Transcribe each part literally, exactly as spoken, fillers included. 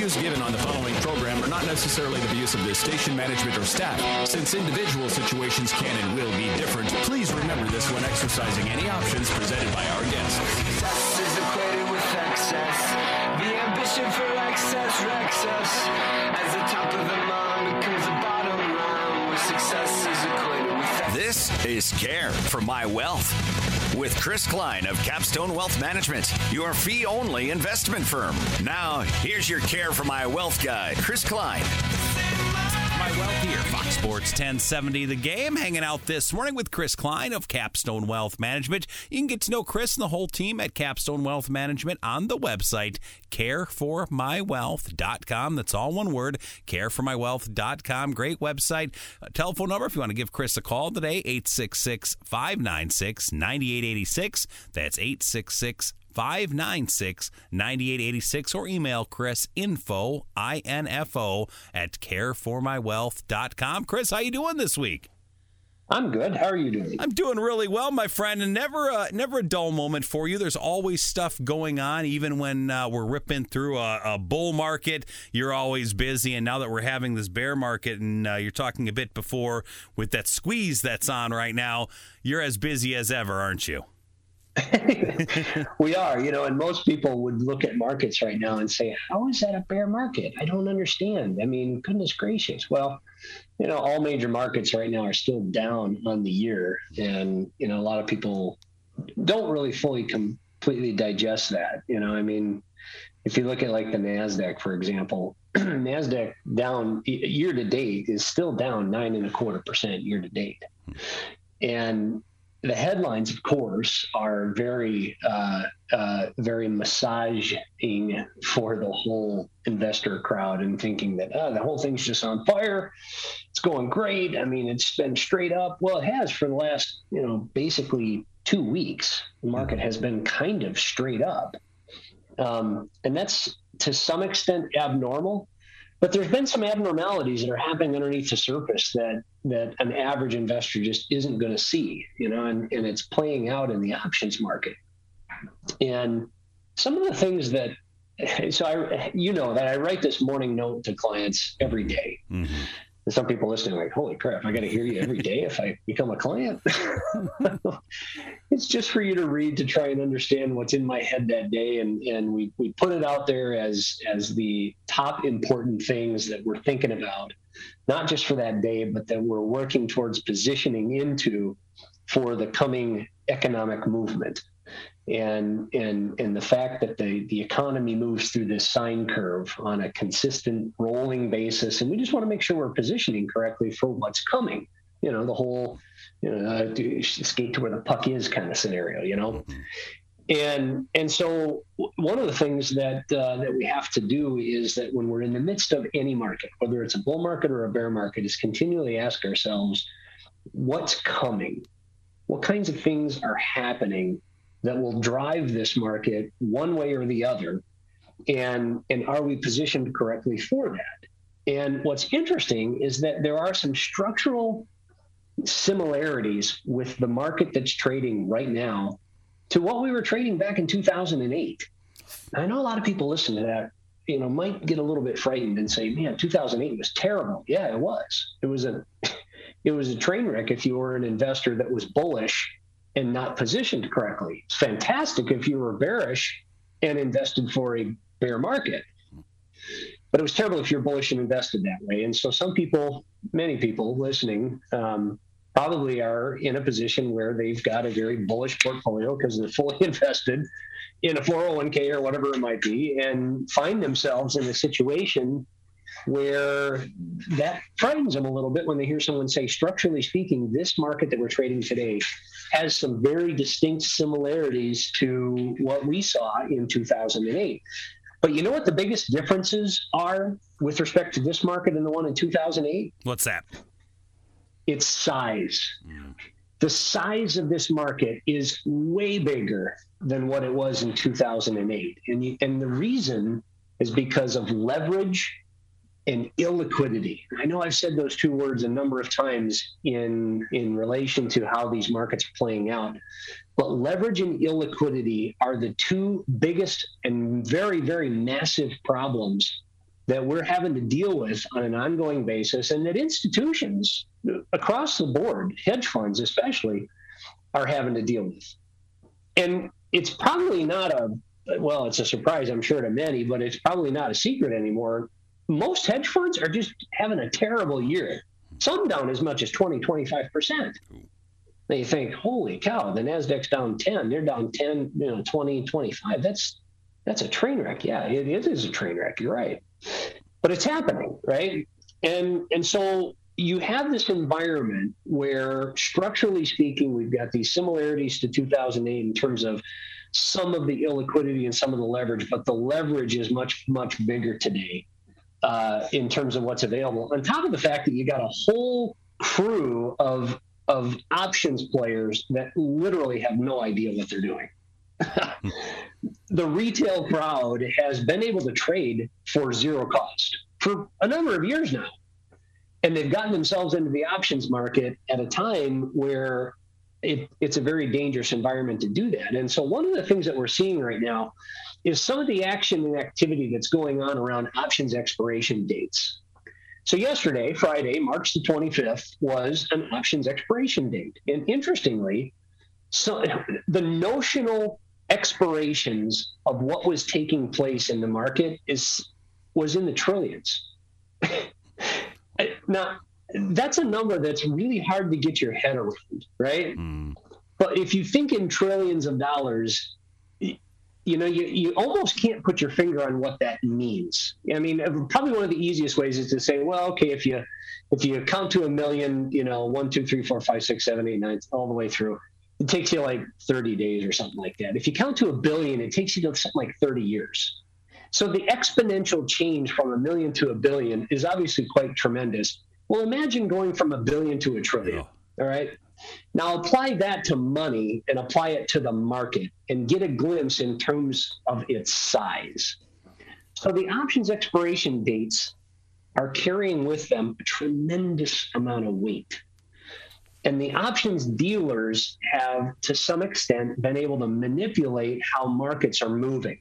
views given on the following program are not necessarily the views of the station management or staff. Since individual situations can and will be different, please remember this when exercising any options presented by our guests. Success is equated with excess. The ambition for excess wrecks us. As the top of the mountain becomes the bottom line, where success is equated with excess. This is Care for My Wealth with Chris Klein of Capstone Wealth Management, your fee-only investment firm. Now, here's your Care for My Wealth guy, Chris Klein. My Wealth here, Fox Sports ten seventy The Game, hanging out this morning with Chris Klein of Capstone Wealth Management. You can get to know Chris and the whole team at Capstone Wealth Management on the website, care for my wealth dot com. That's all one word, care for my wealth dot com. Great website. Uh, telephone number, if you want to give Chris a call today, eight six six, five nine six, nine eight eight six. That's eight six six, five nine six, nine eight eight six, or email Chris, info, I N F O, at care for my wealth dot com. Chris, how you doing this week? I'm good. How are you doing? I'm doing really well, my friend, and never a, never a dull moment for you. There's always stuff going on, even when uh, we're ripping through a, a bull market. You're always busy, and now that we're having this bear market, and uh, you're talking a bit before with that squeeze that's on right now, you're as busy as ever, aren't you? We are, you know, and most people would look at markets right now and say, how is that a bear market? I don't understand. I mean, goodness gracious. Well, you know, all major markets right now are still down on the year. And, you know, a lot of people don't really fully completely digest that. You know, I mean, if you look at like the NASDAQ, for example, NASDAQ down year to date is still down nine and a quarter percent year to date. And the headlines, of course, are very, uh, uh, very massaging for the whole investor crowd and thinking that oh, the whole thing's just on fire. It's going great. I mean, it's been straight up. Well, it has for the last, you know, basically two weeks. The market has been kind of straight up. Um, and that's to some extent abnormal. But there's been some abnormalities that are happening underneath the surface that that an average investor just isn't going to see, you know, and, and it's playing out in the options market. And some of the things that, so I, you know, that I write this morning note to clients every day. Mm-hmm. And some people listening are like, holy crap, I got to hear you every day if I become a client. It's just for you to read to try and understand what's in my head that day. And, and we, we put it out there as, as the top important things that we're thinking about, not just for that day, but that we're working towards positioning into for the coming economic movement. And and and the fact that the, the economy moves through this sine curve on a consistent rolling basis, and we just want to make sure we're positioning correctly for what's coming. You know, the whole, you know, uh, skate to where the puck is kind of scenario. You know, and and so one of the things that uh, that we have to do is that when we're in the midst of any market, whether it's a bull market or a bear market, is continually ask ourselves, what's coming? What kinds of things are happening that will drive this market one way or the other? And, and are we positioned correctly for that? And what's interesting is that there are some structural similarities with the market that's trading right now to what we were trading back in two thousand eight. I know a lot of people listen to that, you know, might get a little bit frightened and say, man, two thousand eight was terrible. Yeah, it was. It was a, it was a train wreck if you were an investor that was bullish and not positioned correctly. It's fantastic if you were bearish and invested for a bear market. But it was terrible if you're bullish and invested that way. And so some people, many people listening, um, probably are in a position where they've got a very bullish portfolio because they're fully invested in a four oh one k or whatever it might be, and find themselves in a situation where that frightens them a little bit when they hear someone say, structurally speaking, this market that we're trading today has some very distinct similarities to what we saw in two thousand eight. But you know what the biggest differences are with respect to this market and the one in two thousand eight? What's that? It's size. Mm. The size of this market is way bigger than what it was in two thousand eight. And, you, and the reason is because of leverage and illiquidity. I know I've said those two words a number of times in, in relation to how these markets are playing out, but leverage and illiquidity are the two biggest and very, very massive problems that we're having to deal with on an ongoing basis, and that institutions across the board, hedge funds especially, are having to deal with. And it's probably not a, well, it's a surprise, I'm sure, to many, but it's probably not a secret anymore. Most hedge funds are just having a terrible year. Some down as much as twenty, twenty-five percent. Then you think, holy cow, the NASDAQ's down ten, they're down ten, you know, twenty, twenty-five. That's that's a train wreck. Yeah, it, it is a train wreck. You're right. But it's happening, right? And and so you have this environment where, structurally speaking, we've got these similarities to two thousand eight in terms of some of the illiquidity and some of the leverage, but the leverage is much, much bigger today uh, in terms of what's available. On top of the fact that you got a whole crew of of options players that literally have no idea what they're doing. The retail crowd has been able to trade for zero cost for a number of years now. And they've gotten themselves into the options market at a time where it, it's a very dangerous environment to do that. And so one of the things that we're seeing right now is some of the action and activity that's going on around options expiration dates. So yesterday, Friday, March the twenty-fifth, was an options expiration date. And interestingly, so the notional expirations of what was taking place in the market is was in the trillions. Now, that's a number that's really hard to get your head around, right? Mm. But if you think in trillions of dollars, you know, you, you almost can't put your finger on what that means. I mean, probably one of the easiest ways is to say, well, okay, if you if you count to a million, you know, one, two, three, four, five, six, seven, eight, nine, all the way through, it takes you like thirty days or something like that. If you count to a billion, it takes you to something like thirty years. So the exponential change from a million to a billion is obviously quite tremendous. Well, imagine going from a billion to a trillion, yeah. All right? Now apply that to money and apply it to the market and get a glimpse in terms of its size. So the options expiration dates are carrying with them a tremendous amount of weight. And the options dealers have, to some extent, been able to manipulate how markets are moving.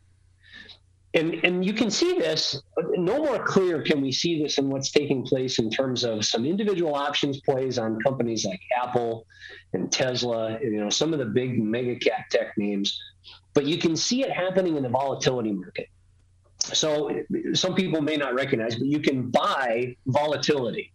And, and you can see this, no more clear can we see this in what's taking place in terms of some individual options plays on companies like Apple and Tesla, you know, some of the big mega cap tech names. But you can see it happening in the volatility market. So some people may not recognize, but you can buy volatility.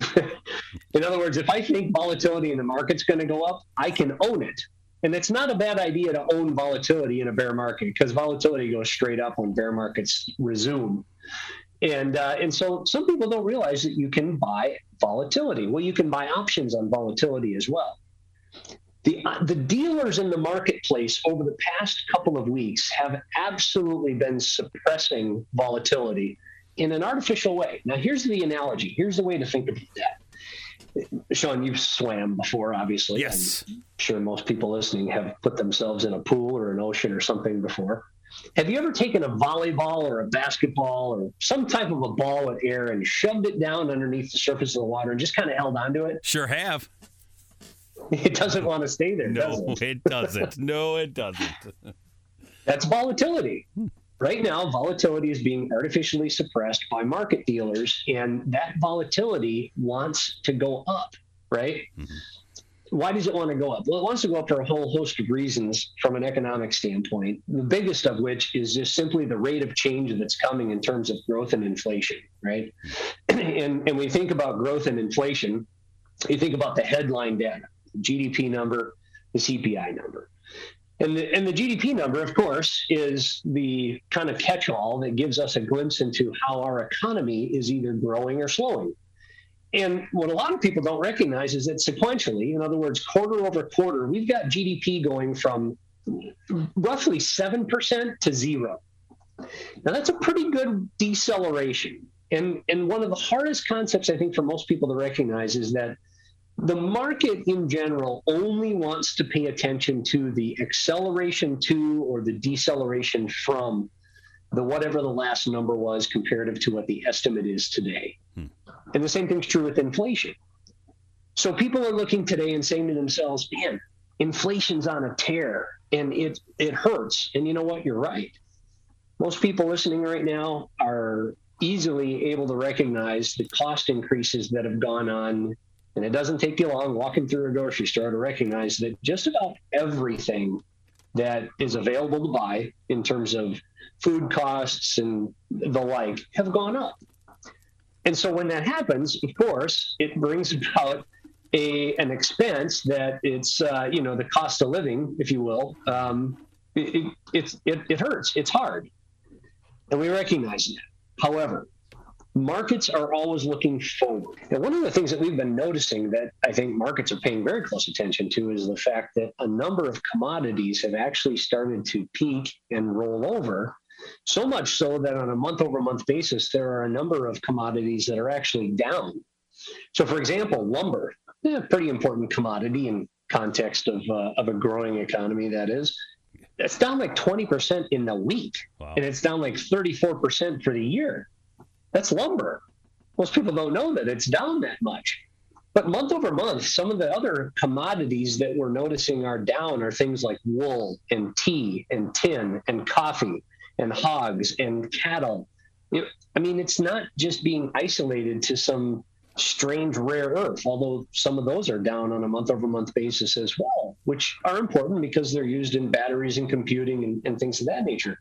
In other words, if I think volatility in the market's going to go up, I can own it. And it's not a bad idea to own volatility in a bear market because volatility goes straight up when bear markets resume. And uh, and so some people don't realize that you can buy volatility. Well, you can buy options on volatility as well. The, uh, the dealers in the marketplace over the past couple of weeks have absolutely been suppressing volatility in an artificial way. Now, here's the analogy. Here's the way to think about that. Sean, you've swam before, obviously. Yes. I'm sure most people listening have put themselves in a pool or an ocean or something before. Have you ever taken a volleyball or a basketball or some type of a ball with air and shoved it down underneath the surface of the water and just kind of held onto it? Sure have. It doesn't want to stay there, no, does it? it doesn't. No, it doesn't. That's volatility. Right now, volatility is being artificially suppressed by market dealers, and that volatility wants to go up, right? Mm-hmm. Why does it want to go up? Well, it wants to go up for a whole host of reasons from an economic standpoint, the biggest of which is just simply the rate of change that's coming in terms of growth and inflation, right? And, and when you think about growth and inflation, you think about the headline data, the G D P number, the C P I number. And the, and the G D P number, of course, is the kind of catch-all that gives us a glimpse into how our economy is either growing or slowing. And what a lot of people don't recognize is that sequentially, in other words, quarter over quarter, we've got G D P going from roughly seven percent to zero. Now, that's a pretty good deceleration. And, and one of the hardest concepts, I think, for most people to recognize is that the market in general only wants to pay attention to the acceleration to or the deceleration from the whatever the last number was comparative to what the estimate is today. Hmm. And the same thing's true with inflation. So people are looking today and saying to themselves, man, inflation's on a tear and it it hurts. And you know what? You're right. Most people listening right now are easily able to recognize the cost increases that have gone on. And it doesn't take you long walking through a grocery store to recognize that just about everything that is available to buy in terms of food costs and the like have gone up. And so when that happens, of course, it brings about a an expense that it's, uh, you know, the cost of living, if you will. Um, it, it, it's, it, it hurts. It's hard. And we recognize that. However, markets are always looking forward. And one of the things that we've been noticing that I think markets are paying very close attention to is the fact that a number of commodities have actually started to peak and roll over, so much so that on a month-over-month basis, there are a number of commodities that are actually down. So, for example, lumber, a pretty important commodity in context of, uh, of a growing economy, that is. It's down like twenty percent in the week, wow. And it's down like thirty-four percent for the year. That's lumber. Most people don't know that it's down that much. But month over month, some of the other commodities that we're noticing are down are things like wool and tea and tin and coffee and hogs and cattle. It, I mean, it's not just being isolated to some strange rare earth, although some of those are down on a month over month basis as well, which are important because they're used in batteries and computing and, and things of that nature.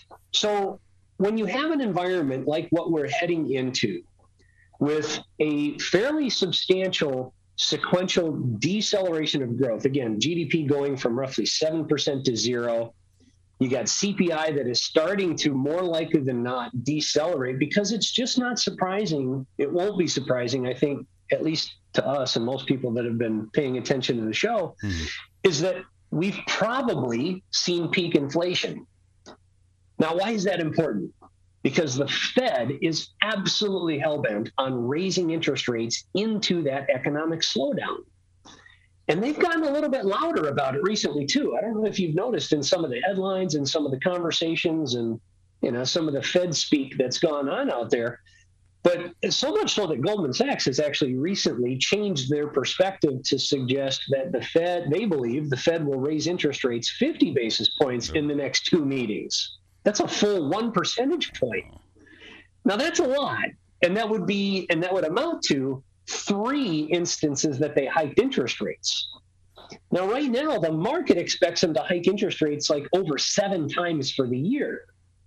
So when you have an environment like what we're heading into with a fairly substantial sequential deceleration of growth, again, G D P going from roughly seven percent to zero, you got C P I that is starting to more likely than not decelerate because it's just not surprising. It won't be surprising, I think, at least to us and most people that have been paying attention to the show, mm-hmm. is that we've probably seen peak inflation. Now, why is that important? Because the Fed is absolutely hellbent on raising interest rates into that economic slowdown. And they've gotten a little bit louder about it recently, too. I don't know if you've noticed in some of the headlines and some of the conversations and, you know, some of the Fed speak that's gone on out there. But so much so that Goldman Sachs has actually recently changed their perspective to suggest that the Fed, they believe the Fed will raise interest rates fifty basis points in the next two meetings. That's a full one percentage point. Now, that's a lot. And that would be, and that would amount to three instances that they hiked interest rates. Now, right now, the market expects them to hike interest rates like over seven times for the year.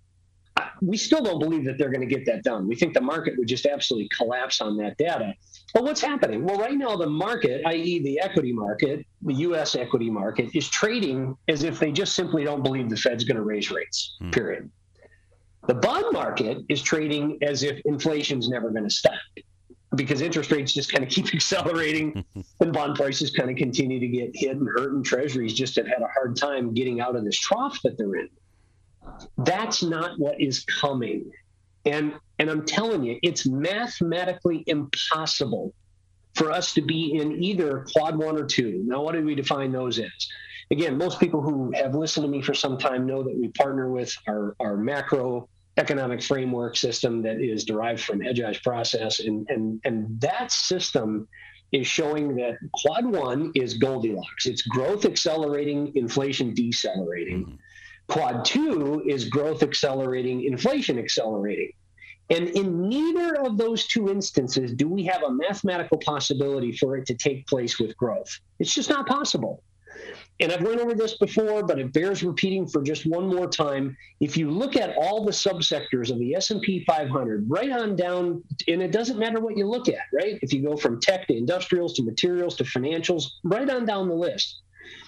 We still don't believe that they're going to get that done. We think the market would just absolutely collapse on that data. But what's happening? Well, right now, the market, that is the equity market, the U S equity market, is trading as if they just simply don't believe the Fed's going to raise rates, hmm. period. The bond market is trading as if inflation's never going to stop, because interest rates just kind of keep accelerating and bond prices kind of continue to get hit and hurt, and treasuries just have had a hard time getting out of this trough that they're in. That's not what is coming. And, and I'm telling you, it's mathematically impossible for us to be in either quad one or two. Now, what do we define those as? Again, most people who have listened to me for some time know that we partner with our, our macro economic framework system that is derived from Hedgeye's process. And, and, and that system is showing that quad one is Goldilocks. It's growth accelerating, inflation decelerating. Mm-hmm. Quad two is growth accelerating, inflation accelerating. And in neither of those two instances do we have a mathematical possibility for it to take place with growth. It's just not possible. And I've went over this before, but it bears repeating for just one more time. If you look at all the subsectors of the S and P five hundred, right on down, and it doesn't matter what you look at, right? If you go from tech to industrials to materials to financials, right on down the list,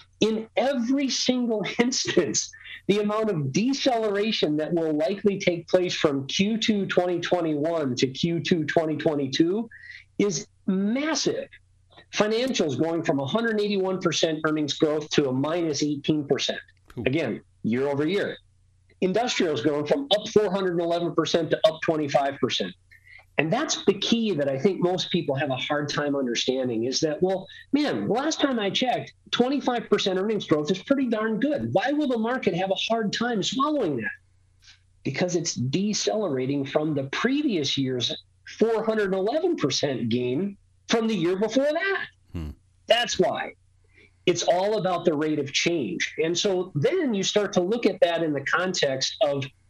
in every single instance, the amount of deceleration that will likely take place from Q two twenty twenty-one to Q two twenty twenty-two is massive. Financials going from one hundred eighty-one percent earnings growth to a minus eighteen percent. Cool. Again, year over year. Industrials going from up four hundred eleven percent to up twenty-five percent. And that's the key that I think most people have a hard time understanding is that, well, man, last time I checked, twenty-five percent earnings growth is pretty darn good. Why will the market have a hard time swallowing that? Because it's decelerating from the previous year's four hundred eleven percent gain from the year before that. Hmm. That's why. It's all about the rate of change. And so then you start to look at that in the context of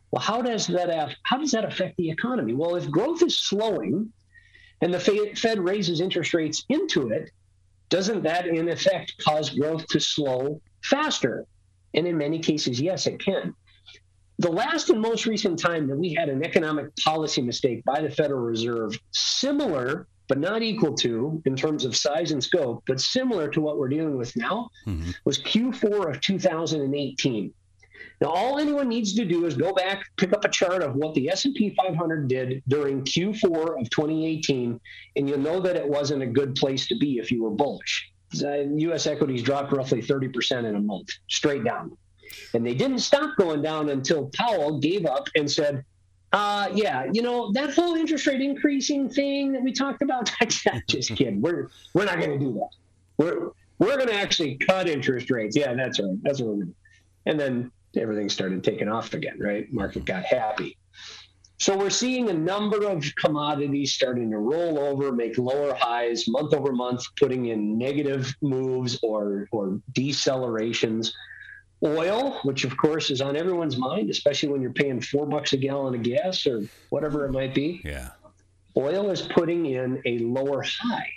Well, how does that have, how does that affect the economy? Well, if growth is slowing and the Fed raises interest rates into it, doesn't that in effect cause growth to slow faster? And in many cases, yes, it can. The last and most recent time that we had an economic policy mistake by the Federal Reserve, similar but not equal to in terms of size and scope, but similar to what we're dealing with now, mm-hmm. was Q four of two thousand eighteen. Now, all anyone needs to do is go back, pick up a chart of what the S and P five hundred did during Q four of twenty eighteen, and you'll know that it wasn't a good place to be if you were bullish. U S equities dropped roughly thirty percent in a month, straight down. And they didn't stop going down until Powell gave up and said, uh, yeah, you know, that whole interest rate increasing thing that we talked about, just kidding. We're, we're not going to do that. We're, we're going to actually cut interest rates. Yeah, that's right. That's what we're going to do. And then everything started taking off again, right? Market got happy. So we're seeing a number of commodities starting to roll over, make lower highs month over month, putting in negative moves or, or decelerations. Oil, which of course is on everyone's mind, especially when you're paying four bucks a gallon of gas or whatever it might be. Yeah. Oil is putting in a lower high.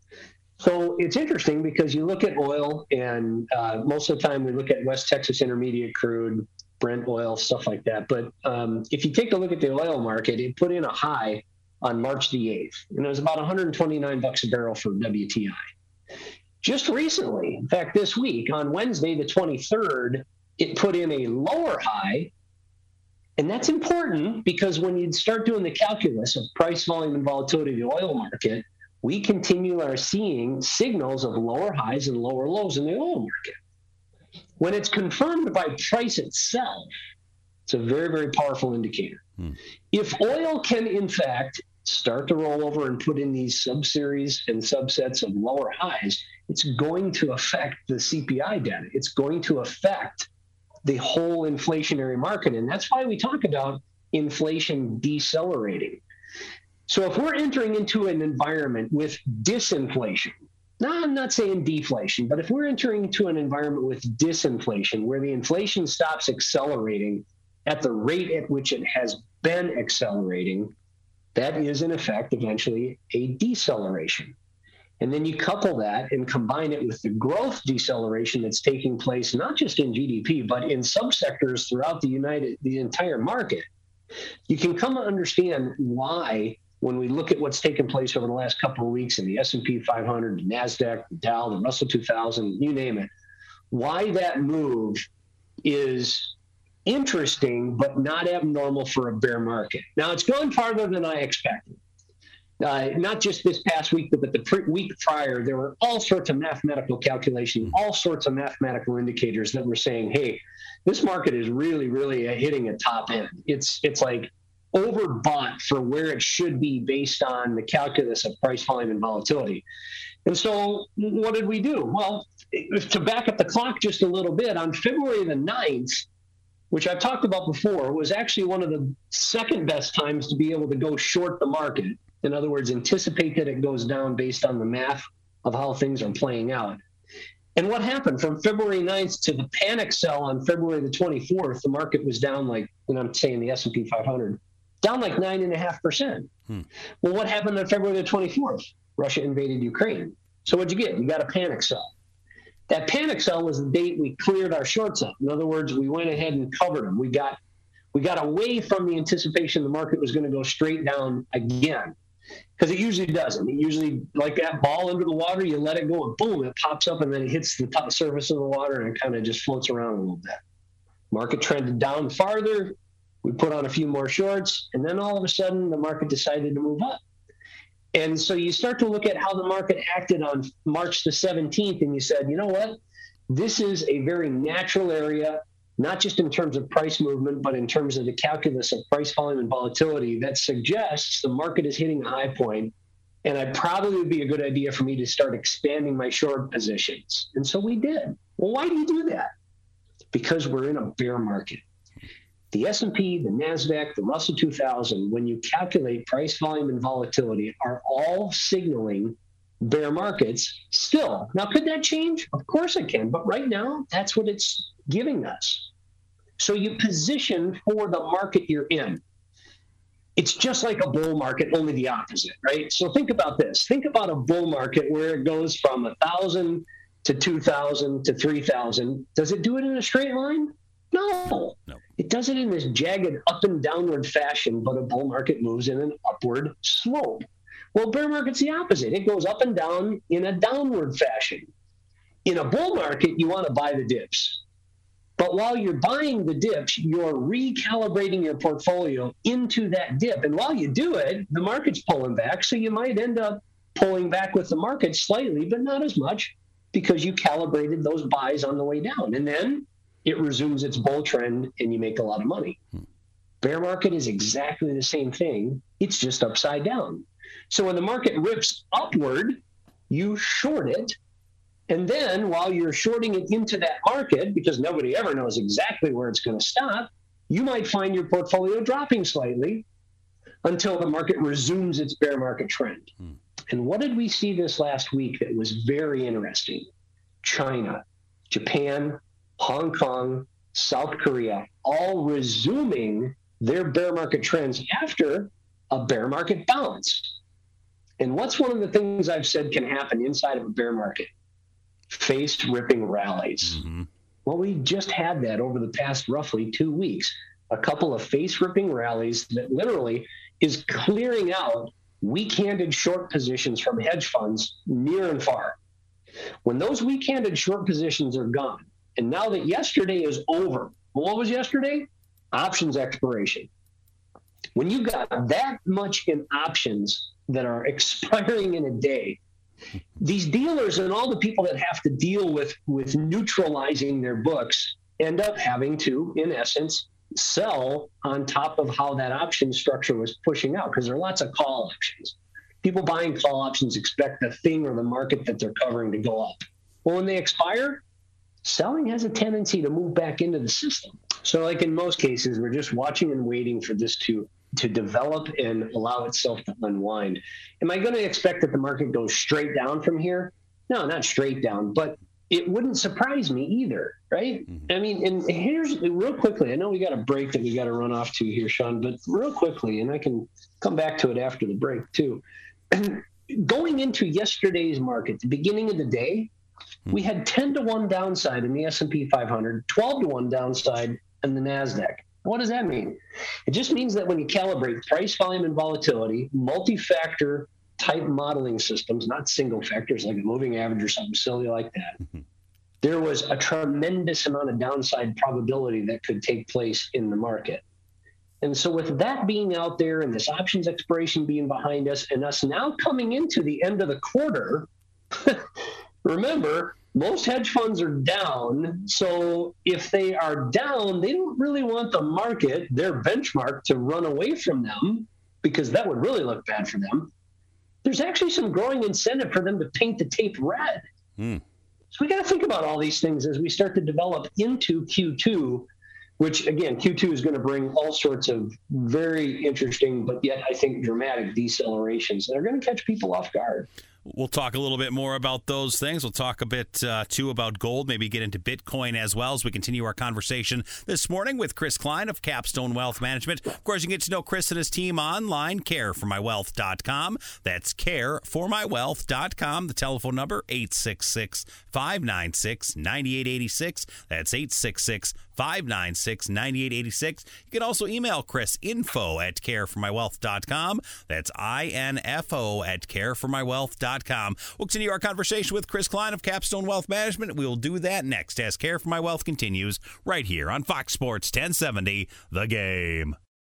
So it's interesting because you look at oil, and uh, most of the time we look at West Texas Intermediate crude, Brent oil, stuff like that. But um, if you take a look at the oil market, it put in a high on March the eighth, and it was about one hundred twenty-nine bucks a barrel for W T I. Just recently, in fact, this week, on Wednesday the twenty-third, it put in a lower high. And that's important because when you start doing the calculus of price, volume, and volatility of the oil market, we continue are seeing signals of lower highs and lower lows in the oil market. When it's confirmed by price itself, it's a very, very powerful indicator. Hmm. If oil can, in fact, start to roll over and put in these sub-series and subsets of lower highs, it's going to affect the C P I data. It's going to affect the whole inflationary market. And that's why we talk about inflation decelerating. So if we're entering into an environment with disinflation, now I'm not saying deflation, but if we're entering into an environment with disinflation, where the inflation stops accelerating at the rate at which it has been accelerating, that is in effect eventually a deceleration. And then you couple that and combine it with the growth deceleration that's taking place, not just in G D P, but in subsectors throughout the United, the entire market. You can come to understand why, when we look at what's taken place over the last couple of weeks in the S and P five hundred, the NASDAQ, the Dow, the Russell two thousand, you name it, why that move is interesting, but not abnormal for a bear market. Now, it's gone farther than I expected. Uh, not just this past week, but the pre- week prior, there were all sorts of mathematical calculations, all sorts of mathematical indicators that were saying, hey, this market is really, really hitting a top end. It's it's like overbought for where it should be based on the calculus of price, volume, and volatility. And so what did we do? Well, to back up the clock just a little bit, on February the ninth, which I've talked about before, was actually one of the second best times to be able to go short the market. In other words, anticipate that it goes down based on the math of how things are playing out. And what happened from February ninth to the panic sell on February the twenty-fourth, the market was down like, and I'm saying the S and P five hundred, down like nine and a half percent. Hmm. Well, what happened on February the twenty-fourth? Russia invaded Ukraine. So what'd you get? You got a panic sell. That panic sell was the date we cleared our shorts up. In other words, we went ahead and covered them. We got, we got away from the anticipation the market was going to go straight down again. Because it usually doesn't. It usually, like that ball into the water, you let it go and boom, it pops up and then it hits the top surface of the water and it kind of just floats around a little bit. Market trended down farther. We put on a few more shorts, and then all of a sudden the market decided to move up. And so you start to look at how the market acted on March the seventeenth, and you said, you know what? This is a very natural area, not just in terms of price movement, but in terms of the calculus of price, volume, and volatility that suggests the market is hitting a high point, and it probably would be a good idea for me to start expanding my short positions. And so we did. Well, why do you do that? Because we're in a bear market. The S and P, the NASDAQ, the Russell two thousand, when you calculate price, volume, and volatility, are all signaling bear markets still. Now, could that change? Of course it can. But right now, that's what it's giving us. So you position for the market you're in. It's just like a bull market, only the opposite, right? So think about this. Think about a bull market where it goes from one thousand to two thousand to three thousand. Does it do it in a straight line? No. no. It does it in this jagged up and downward fashion, but a bull market moves in an upward slope. Well, bear market's the opposite. It goes up and down in a downward fashion. In a bull market, you want to buy the dips. But while you're buying the dips, you're recalibrating your portfolio into that dip. And while you do it, the market's pulling back. So you might end up pulling back with the market slightly, but not as much because you calibrated those buys on the way down. And then it resumes its bull trend and you make a lot of money. Hmm. Bear market is exactly the same thing. It's just upside down. So when the market rips upward, you short it. And then while you're shorting it into that market, because nobody ever knows exactly where it's going to stop, you might find your portfolio dropping slightly until the market resumes its bear market trend. Hmm. And what did we see this last week that was very interesting? China, Japan, Hong Kong, South Korea, all resuming their bear market trends after a bear market bounce. And what's one of the things I've said can happen inside of a bear market? Face-ripping rallies. Mm-hmm. Well, we just had that over the past roughly two weeks. A couple of face-ripping rallies that literally is clearing out weak-handed short positions from hedge funds near and far. When those weak-handed short positions are gone, and now that yesterday is over, well, what was yesterday? Options expiration. When you got that much in options that are expiring in a day, these dealers and all the people that have to deal with, with neutralizing their books end up having to, in essence, sell on top of how that option structure was pushing out, because there are lots of call options. People buying call options expect the thing or the market that they're covering to go up. Well, when they expire, selling has a tendency to move back into the system. So like in most cases, we're just watching and waiting for this to to develop and allow itself to unwind. Am I going to expect that the market goes straight down from here? No, not straight down, but it wouldn't surprise me either, right? Mm-hmm. I mean, and here's real quickly, I know we got a break that we got to run off to here, Sean, but real quickly, and I can come back to it after the break too. Going into yesterday's market, the beginning of the day, mm-hmm. we had ten to one downside in the S and P five hundred, twelve to one downside in the NASDAQ. What does that mean? It just means that when you calibrate price, volume, and volatility, multi-factor type modeling systems, not single factors like a moving average or something silly like that, mm-hmm. there was a tremendous amount of downside probability that could take place in the market. And so with that being out there and this options expiration being behind us and us now coming into the end of the quarter, remember, most hedge funds are down. So if they are down, they don't really want the market, their benchmark, to run away from them, because that would really look bad for them. There's actually some growing incentive for them to paint the tape red. Mm. So we got to think about all these things as we start to develop into Q two, which, again, Q two is going to bring all sorts of very interesting, but yet I think dramatic decelerations that are going to catch people off guard. We'll talk a little bit more about those things. We'll talk a bit, uh, too, about gold, maybe get into Bitcoin as well as we continue our conversation this morning with Chris Klein of Capstone Wealth Management. Of course, you can get to know Chris and his team online, care for my wealth dot com. That's care for my wealth dot com. The telephone number, eight six six, five nine six, nine eight eight six. That's eight six six, five nine six, nine eight eight six. You can also email Chris, info at care for my wealth dot com. That's I N F O at care for my wealth dot com. We'll continue our conversation with Chris Klein of Capstone Wealth Management. We will do that next as Care for My Wealth continues right here on Fox Sports ten seventy, The Game.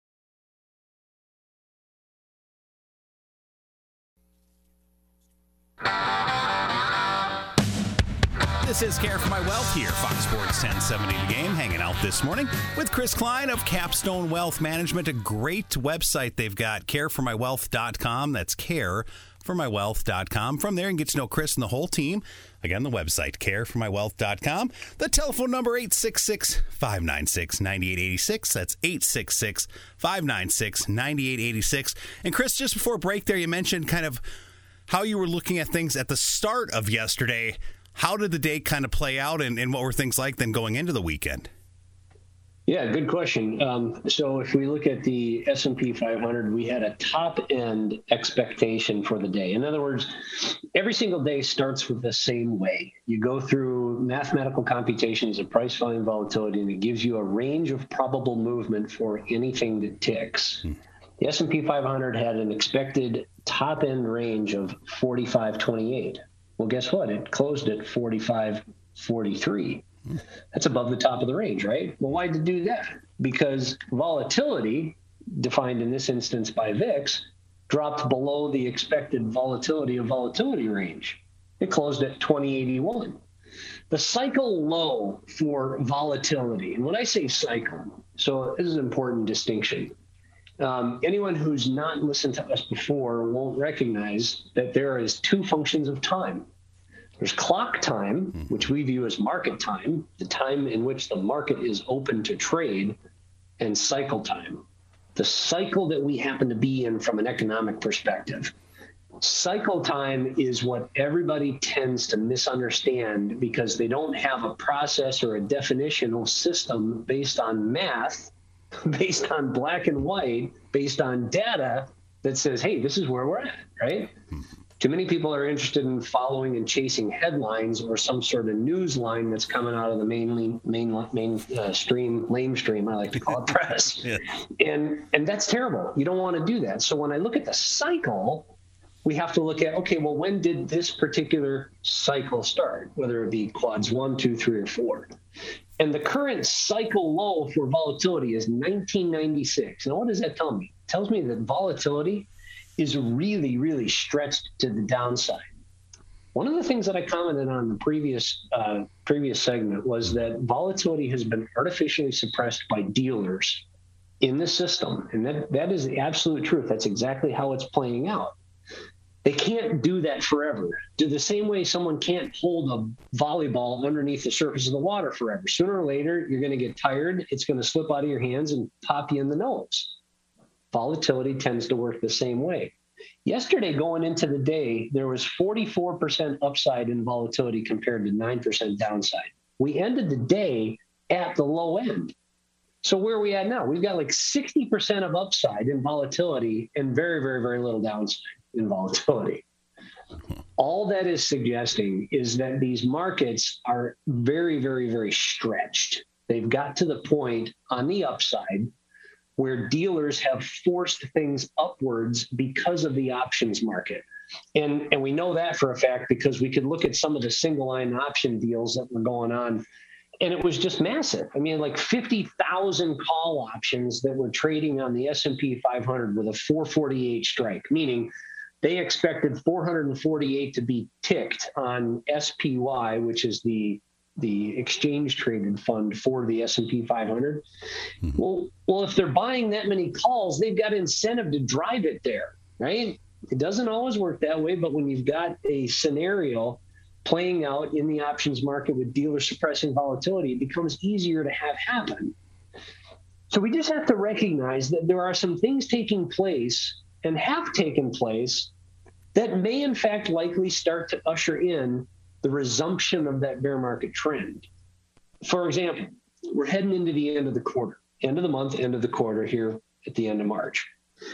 This is Care for My Wealth here, Fox Sports ten seventy The Game, hanging out this morning with Chris Klein of Capstone Wealth Management, a great website they've got, care for my wealth dot com. That's care for my wealth dot com. From there, you can get to know Chris and the whole team. Again, the website, care for my wealth dot com. The telephone number, eight six six, five nine six, nine eight eight six. That's eight six six, five nine six, nine eight eight six. And Chris, just before break there, you mentioned kind of how you were looking at things at the start of yesterday. How did the day kind of play out, and, and what were things like then going into the weekend? Yeah, good question. Um, so if we look at the S and P five hundred, we had a top-end expectation for the day. In other words, every single day starts with the same way. You go through mathematical computations of price, volume, volatility, and it gives you a range of probable movement for anything that ticks. Hmm. The S and P five hundred had an expected top-end range of forty-five twenty-eight. Well, guess what? It closed at forty-five forty-three. That's above the top of the range, right? Well, why did it do that? Because volatility, defined in this instance by V I X, dropped below the expected volatility of volatility range. It closed at twenty eighty-one. The cycle low for volatility, and when I say cycle, so this is an important distinction. Um, anyone who's not listened to us before won't recognize that there is two functions of time. There's clock time, which we view as market time, the time in which the market is open to trade, and cycle time, the cycle that we happen to be in from an economic perspective. Cycle time is what everybody tends to misunderstand because they don't have a process or a definitional system based on math, based on black and white, based on data that says, hey, this is where we're at, right? Too many people are interested in following and chasing headlines or some sort of news line that's coming out of the main main main uh, stream, lame stream, I like to call it, press. Yeah. And and that's terrible. You don't want to do that. So when I look at the cycle, we have to look at, okay, well, when did this particular cycle start, whether it be quads one, two, three, or four? And the current cycle low for volatility is nineteen ninety-six. Now, what does that tell me? It tells me that volatility is really, really stretched to the downside. One of the things that I commented on in the previous uh, previous segment was that volatility has been artificially suppressed by dealers in the system. And that, that is the absolute truth. That's exactly how it's playing out. They can't do that forever. Do the same way someone can't hold a volleyball underneath the surface of the water forever. Sooner or later, you're going to get tired. It's going to slip out of your hands and pop you in the nose. Volatility tends to work the same way. Yesterday, going into the day, there was forty-four percent upside in volatility compared to nine percent downside. We ended the day at the low end. So where are we at now? We've got like sixty percent of upside in volatility and very, very, very little downside in volatility. All that is suggesting is that these markets are very, very, very stretched. They've got to the point on the upside where dealers have forced things upwards because of the options market. And, and we know that for a fact because we could look at some of the single line option deals that were going on, and it was just massive. I mean, like fifty thousand call options that were trading on the S and P five hundred with a four forty-eight strike, meaning they expected four hundred forty-eight to be ticked on S P Y, which is the the exchange traded fund for the S and P five hundred. Mm-hmm. Well, well, if they're buying that many calls, they've got incentive to drive it there, right? It doesn't always work that way, but when you've got a scenario playing out in the options market with dealers suppressing volatility, it becomes easier to have happen. So we just have to recognize that there are some things taking place and have taken place that may in fact likely start to usher in the resumption of that bear market trend. For example, we're heading into the end of the quarter, end of the month, end of the quarter here at the end of March.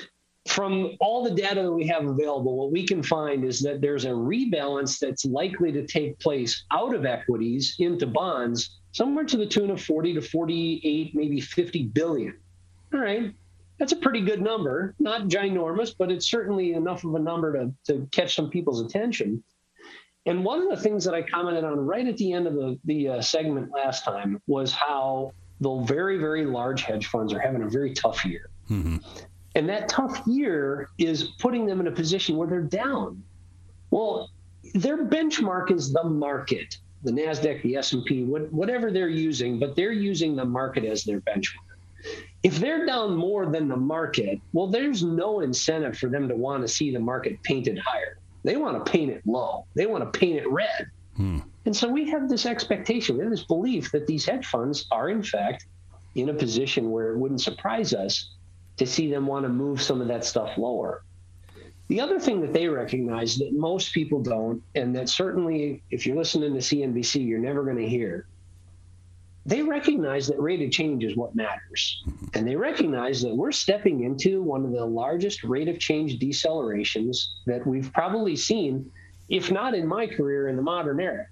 From all the data that we have available, what we can find is that there's a rebalance that's likely to take place out of equities into bonds, somewhere to the tune of forty to forty-eight, maybe fifty billion. All right. That's a pretty good number, not ginormous, but it's certainly enough of a number to, to catch some people's attention. And one of the things that I commented on right at the end of the, the uh, segment last time was how the very, very large hedge funds are having a very tough year. Mm-hmm. And that tough year is putting them in a position where they're down. Well, their benchmark is the market, the NASDAQ, the S and P, what, whatever they're using, but they're using the market as their benchmark. If they're down more than the market, well, there's no incentive for them to want to see the market painted higher. They want to paint it low. They want to paint it red. Hmm. And so we have this expectation, we have this belief that these hedge funds are, in fact, in a position where it wouldn't surprise us to see them want to move some of that stuff lower. The other thing that they recognize that most people don't, and that certainly if you're listening to C N B C, you're never going to hear, they recognize that rate of change is what matters. And they recognize that we're stepping into one of the largest rate of change decelerations that we've probably seen, if not in my career, in the modern era.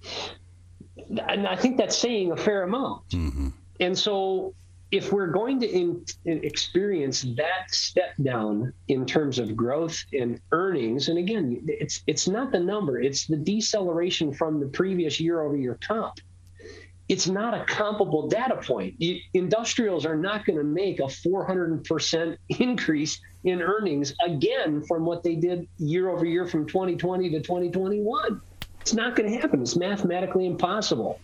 And I think that's saying a fair amount. Mm-hmm. And so if we're going to in, experience that step down in terms of growth and earnings, and again, it's it's not the number, it's the deceleration from the previous year-over-year comp. It's not a comparable data point. You, industrials are not going to make a four hundred percent increase in earnings again from what they did year-over-year from twenty twenty to twenty twenty-one. It's not going to happen. It's mathematically impossible.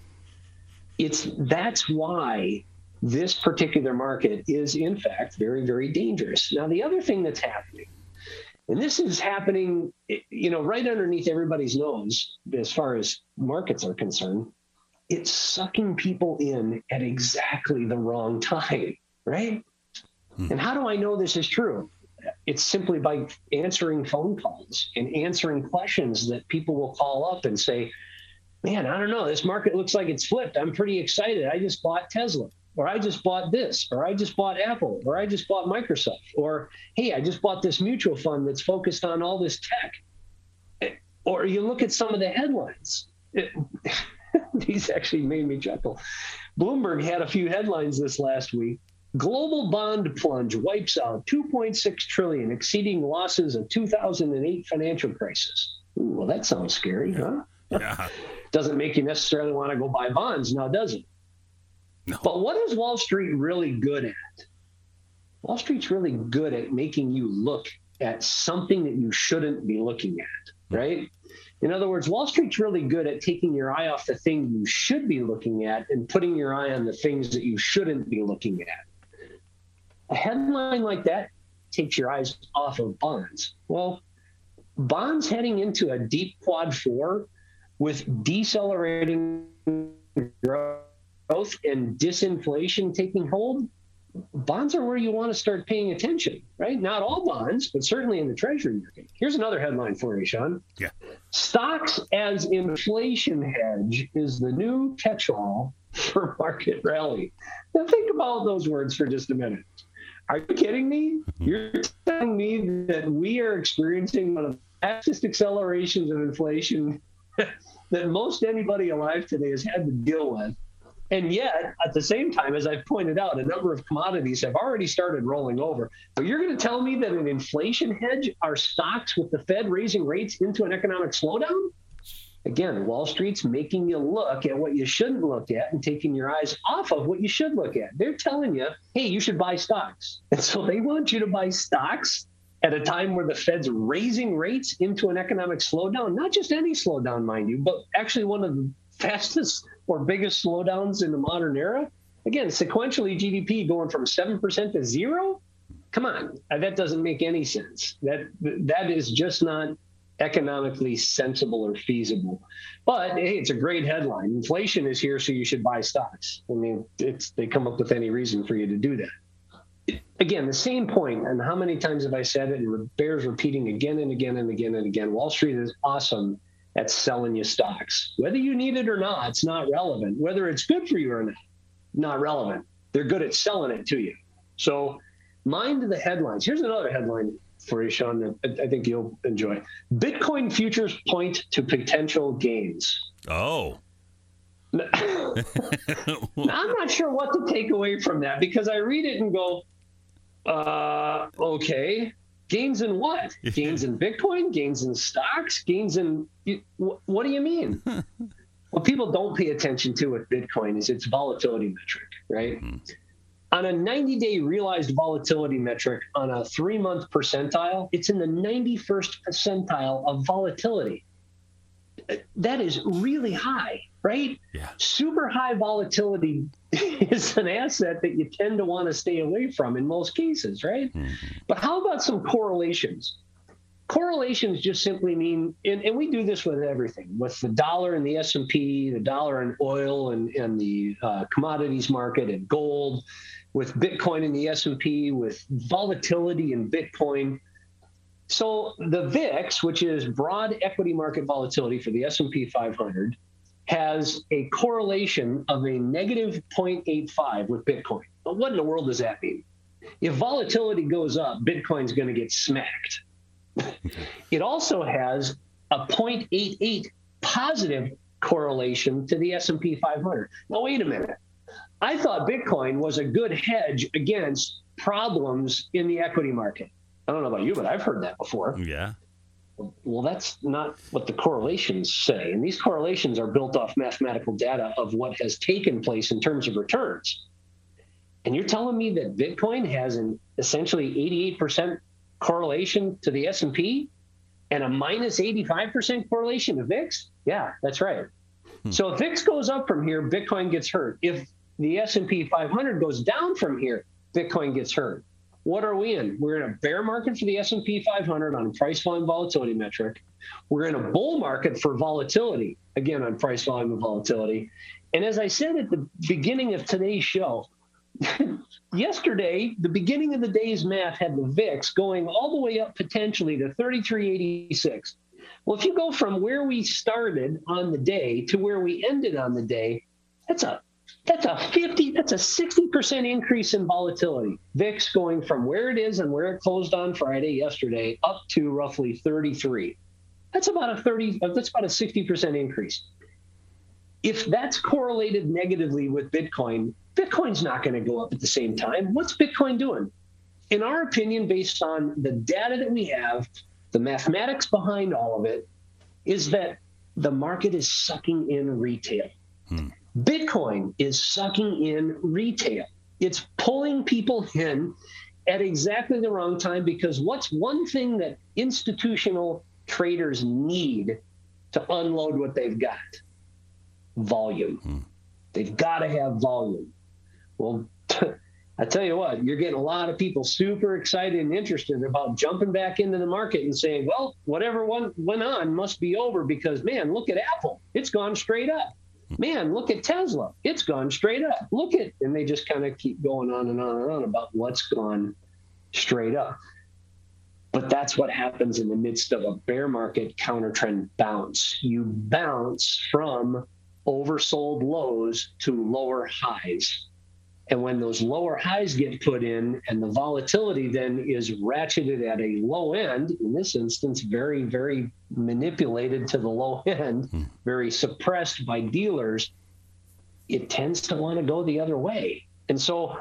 It's that's why this particular market is, in fact, very, very dangerous. Now, the other thing that's happening, and this is happening, you know, right underneath everybody's nose as far as markets are concerned, it's sucking people in at exactly the wrong time, right? Hmm. And how do I know this is true? It's simply by answering phone calls and answering questions that people will call up and say, man, I don't know, this market looks like it's flipped. I'm pretty excited. I just bought Tesla. Or I just bought this, or I just bought Apple, or I just bought Microsoft, or, hey, I just bought this mutual fund that's focused on all this tech. Or you look at some of the headlines. It, these actually made me chuckle. Bloomberg had a few headlines this last week. Global bond plunge wipes out two point six trillion dollars, exceeding losses of two thousand eight financial crisis. Ooh, well, that sounds scary, huh? Yeah. Doesn't make you necessarily want to go buy bonds now, does it? No. But what is Wall Street really good at? Wall Street's really good at making you look at something that you shouldn't be looking at, right? In other words, Wall Street's really good at taking your eye off the thing you should be looking at and putting your eye on the things that you shouldn't be looking at. A headline like that takes your eyes off of bonds. Well, bonds heading into a deep quad four with decelerating growth and disinflation taking hold, bonds are where you want to start paying attention, right? Not all bonds, but certainly in the Treasury market. Here's another headline for you, Sean. Yeah. Stocks as inflation hedge is the new catch-all for market rally. Now think about those words for just a minute. Are you kidding me? You're telling me that we are experiencing one of the fastest accelerations of inflation that most anybody alive today has had to deal with. And yet, at the same time, as I've pointed out, a number of commodities have already started rolling over. So you're going to tell me that an inflation hedge are stocks with the Fed raising rates into an economic slowdown? Again, Wall Street's making you look at what you shouldn't look at and taking your eyes off of what you should look at. They're telling you, hey, you should buy stocks. And so they want you to buy stocks at a time where the Fed's raising rates into an economic slowdown, not just any slowdown, mind you, but actually one of the fastest or biggest slowdowns in the modern era. Again, sequentially G D P going from seven percent to zero. Come on, that doesn't make any sense. That that is just not economically sensible or feasible. But hey, it's a great headline. Inflation is here, so you should buy stocks. I mean, it's they come up with any reason for you to do that. Again, the same point, and how many times have I said it, and it bears repeating again and again and again and again. Wall Street is awesome at selling you stocks. Whether you need it or not, it's not relevant. Whether it's good for you or not, not relevant. They're good at selling it to you. So mind the headlines. Here's another headline for you, Sean, that I think you'll enjoy. Bitcoin futures point to potential gains. Oh. Now, I'm not sure what to take away from that, because I read it and go, uh, okay. Gains in what? Gains in Bitcoin? Gains in stocks? Gains in what do you mean? What people don't pay attention to with Bitcoin is its volatility metric, right? Mm-hmm. On a ninety-day realized volatility metric on a three-month percentile, it's in the ninety-first percentile of volatility. That is really high, right? Yeah. Super high volatility is an asset that you tend to want to stay away from in most cases, right? Mm-hmm. But how about some correlations? Correlations just simply mean, and, and we do this with everything, with the dollar and the S and P, the dollar and oil and, and the uh, commodities market and gold, with Bitcoin and the S and P, with volatility in Bitcoin. So the V I X, which is broad equity market volatility for the S and P five hundred, has a correlation of a negative zero point eight five with Bitcoin. But what in the world does that mean? If volatility goes up, Bitcoin's going to get smacked. It also has a zero point eight eight positive correlation to the S and P five hundred. Now, wait a minute. I thought Bitcoin was a good hedge against problems in the equity market. I don't know about you, but I've heard that before. Yeah. Well, that's not what the correlations say. And these correlations are built off mathematical data of what has taken place in terms of returns. And you're telling me that Bitcoin has an essentially eighty-eight percent correlation to the S and P and a minus eighty-five percent correlation to V I X? Yeah, that's right. Hmm. So if V I X goes up from here, Bitcoin gets hurt. If the S and P five hundred goes down from here, Bitcoin gets hurt. What are we in? We're in a bear market for the S and P five hundred on a price volume volatility metric. We're in a bull market for volatility, again, on price volume and volatility. And as I said at the beginning of today's show, yesterday, the beginning of the day's math had the V I X going all the way up potentially to thirty-three eighty-six. Well, if you go from where we started on the day to where we ended on the day, that's a That's a fifty, that's a sixty percent increase in volatility. V I X going from where it is and where it closed on Friday yesterday up to roughly thirty-three. That's about a thirty, that's about a sixty percent increase. If that's correlated negatively with Bitcoin, Bitcoin's not going to go up at the same time. What's Bitcoin doing? In our opinion, based on the data that we have, the mathematics behind all of it, is that the market is sucking in retail. Hmm. Bitcoin is sucking in retail. It's pulling people in at exactly the wrong time, because what's one thing that institutional traders need to unload what they've got? Volume. Hmm. They've got to have volume. Well, I tell you what, you're getting a lot of people super excited and interested about jumping back into the market and saying, well, whatever went, went on must be over, because, man, look at Apple. It's gone straight up. Man, look at Tesla. It's gone straight up. Look at, and they just kind of keep going on and on and on about what's gone straight up. But that's what happens in the midst of a bear market counter trend bounce. You bounce from oversold lows to lower highs. And when those lower highs get put in and the volatility then is ratcheted at a low end, in this instance, very, very manipulated to the low end, hmm. very suppressed by dealers, it tends to want to go the other way. And so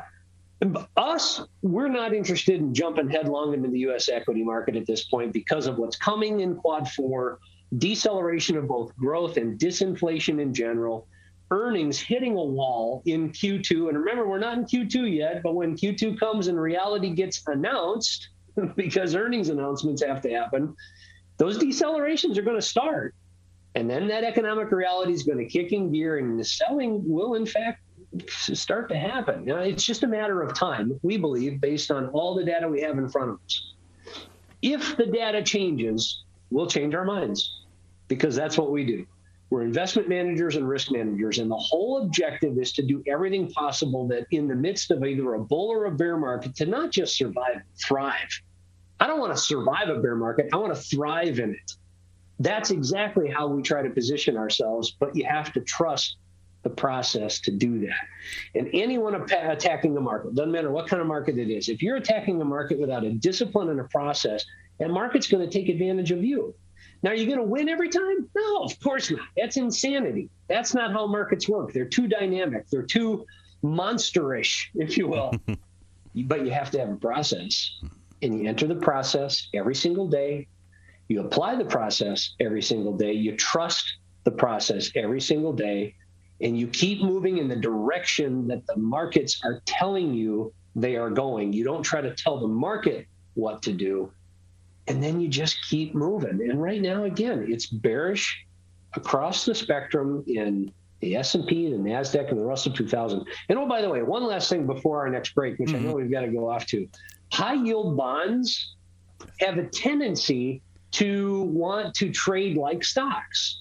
us, we're not interested in jumping headlong into the U S equity market at this point because of what's coming in quad four, deceleration of both growth and disinflation in general, earnings hitting a wall in Q two. And remember, we're not in Q two yet, but when Q two comes and reality gets announced, because earnings announcements have to happen, those decelerations are going to start. And then that economic reality is going to kick in gear, and the selling will, in fact, start to happen. You know, it's just a matter of time, we believe, based on all the data we have in front of us. If the data changes, we'll change our minds, because that's what we do. We're investment managers and risk managers, and the whole objective is to do everything possible that in the midst of either a bull or a bear market, to not just survive, thrive. I don't want to survive a bear market. I want to thrive in it. That's exactly how we try to position ourselves, but you have to trust the process to do that. And anyone attacking the market, doesn't matter what kind of market it is, if you're attacking the market without a discipline and a process, that market's going to take advantage of you. Now, are you going to win every time? No, of course not. That's insanity. That's not how markets work. They're too dynamic. They're too monsterish, if you will. But you have to have a process. And you enter the process every single day. You apply the process every single day. You trust the process every single day. And you keep moving in the direction that the markets are telling you they are going. You don't try to tell the market what to do. And then you just keep moving. And right now, again, it's bearish across the spectrum in the S and P, the NASDAQ, and the Russell two thousand. And oh, by the way, one last thing before our next break, which mm-hmm. I know we've got to go off to. High yield bonds have a tendency to want to trade like stocks.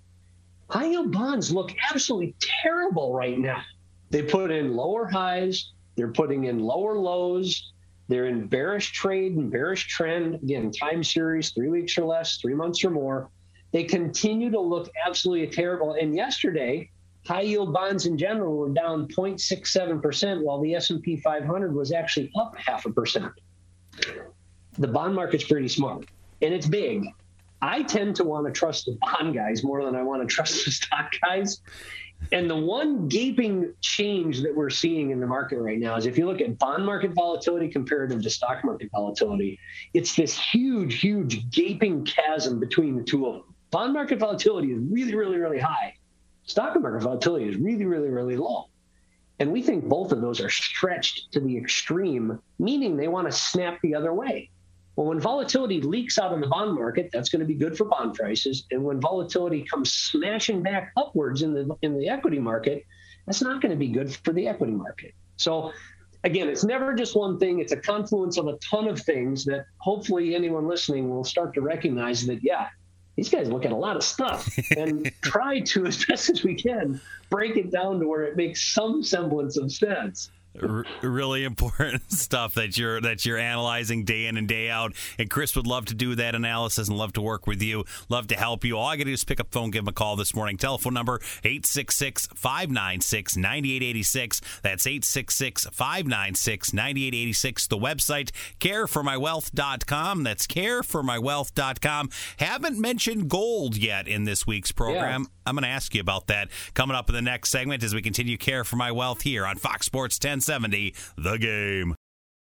High yield bonds look absolutely terrible right now. They put in lower highs. They're putting in lower lows. They're in bearish trade and bearish trend. Again, time series, three weeks or less, three months or more. They continue to look absolutely terrible. And yesterday, high yield bonds in general were down zero point six seven percent, while the S and P five hundred was actually up half a percent. The bond market's pretty smart, and it's big. I tend to want to trust the bond guys more than I want to trust the stock guys. And the one gaping change that we're seeing in the market right now is if you look at bond market volatility comparative to stock market volatility, it's this huge, huge gaping chasm between the two of them. Bond market volatility is really, really, really high. Stock market volatility is really, really, really low. And we think both of those are stretched to the extreme, meaning they want to snap the other way. Well, when volatility leaks out in the bond market, that's going to be good for bond prices. And when volatility comes smashing back upwards in the in the equity market, that's not going to be good for the equity market. So again, it's never just one thing. It's a confluence of a ton of things that hopefully anyone listening will start to recognize that, yeah, these guys look at a lot of stuff and try to, as best as we can, break it down to where it makes some semblance of sense. R- really important stuff that you're that you're analyzing day in and day out. And Chris would love to do that analysis and love to work with you, love to help you. All I got to do is pick up the phone, give him a call this morning. Telephone number eight six six, five nine six, nine eight eight six. That's eight six six, five nine six, nine eight eight six. The website, care for my wealth dot com. That's care for my wealth dot com. Haven't mentioned gold yet in this week's program. Yeah. I'm going to ask you about that coming up in the next segment as we continue Care for My Wealth here on Fox Sports ten seventy, The Game.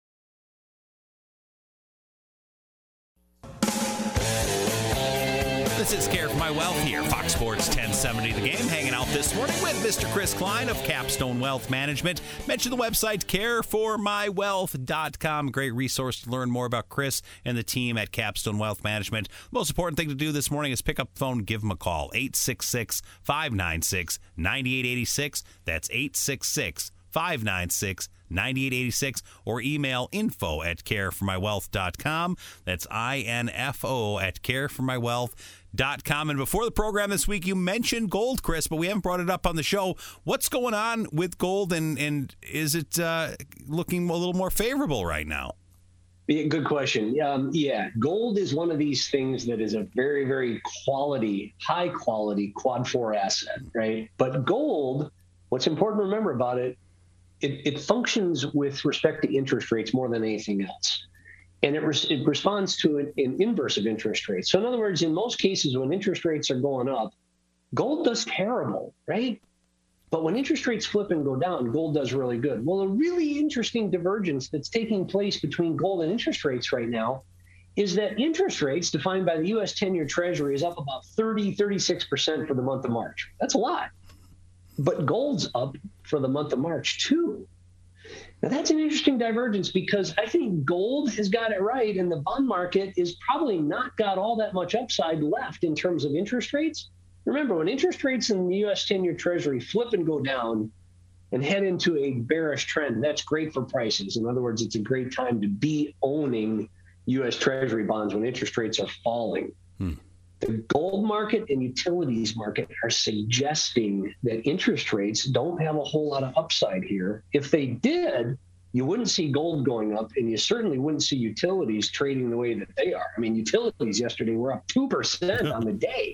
This is Care for My Wealth here, Fox Sports ten seventy The Game, hanging out this morning with Mister Chris Klein of Capstone Wealth Management. Mention the website, care for my wealth dot com. Great resource to learn more about Chris and the team at Capstone Wealth Management. The most important thing to do this morning is pick up the phone and give them a call, eight six six, five nine six, nine eight eight six. That's eight six six, five nine six, nine eight eight six, or email info at care for my wealth dot com. That's I N F O at care for my wealth dot com. And before the program this week, you mentioned gold, Chris, but we haven't brought it up on the show. What's going on with gold, and, and is it uh, looking a little more favorable right now? Yeah, good question. Um, yeah, gold is one of these things that is a very, very quality, high quality quad four asset, right? But gold, what's important to remember about it, It, it functions with respect to interest rates more than anything else. And it, res- it responds to an, an inverse of interest rates. So in other words, in most cases, when interest rates are going up, gold does terrible, right? But when interest rates flip and go down, gold does really good. Well, a really interesting divergence that's taking place between gold and interest rates right now is that interest rates defined by the U S ten-year Treasury is up about thirty, thirty-six percent for the month of March. That's a lot. But gold's up for the month of March, too. Now, that's an interesting divergence because I think gold has got it right, and the bond market is probably not got all that much upside left in terms of interest rates. Remember, when interest rates in the U S ten-year Treasury flip and go down and head into a bearish trend, that's great for prices. In other words, it's a great time to be owning U S Treasury bonds when interest rates are falling. Hmm. The gold market and utilities market are suggesting that interest rates don't have a whole lot of upside here. If they did, you wouldn't see gold going up, and you certainly wouldn't see utilities trading the way that they are. I mean, utilities yesterday were up two percent on the day.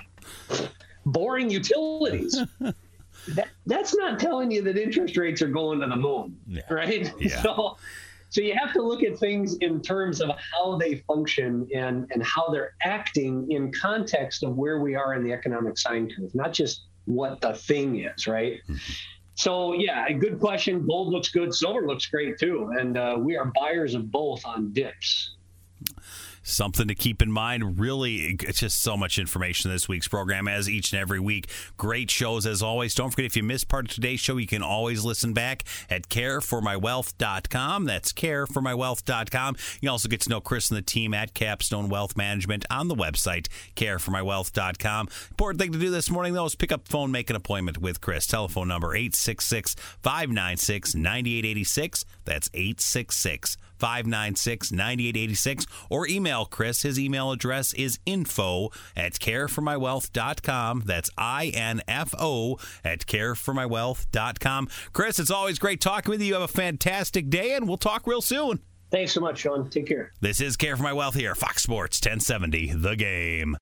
Boring utilities. that, that's not telling you that interest rates are going to the moon, yeah. right? Yeah. So, So you have to look at things in terms of how they function and, and how they're acting in context of where we are in the economic sine curve, not just what the thing is, right? Mm-hmm. So, yeah, a good question. Gold looks good. Silver looks great, too. And uh, we are buyers of both on dips. Something to keep in mind. Really, it's just so much information in this week's program, as each and every week. Great shows, as always. Don't forget, if you missed part of today's show, you can always listen back at care for my wealth dot com. That's care for my wealth dot com. You can also get to know Chris and the team at Capstone Wealth Management on the website, care for my wealth dot com. Important thing to do this morning, though, is pick up the phone, make an appointment with Chris. Telephone number eight six six, five nine six, nine eight eight six. That's eight six six, five nine six, nine eight eight six. Or email Chris. His email address is info at care for my wealth dot com. That's I N F O at care for my wealth dot com. Chris, it's always great talking with you. You have a fantastic day, and we'll talk real soon. Thanks so much, Sean. Take care. This is Care for My Wealth here, Fox Sports ten seventy, The Game.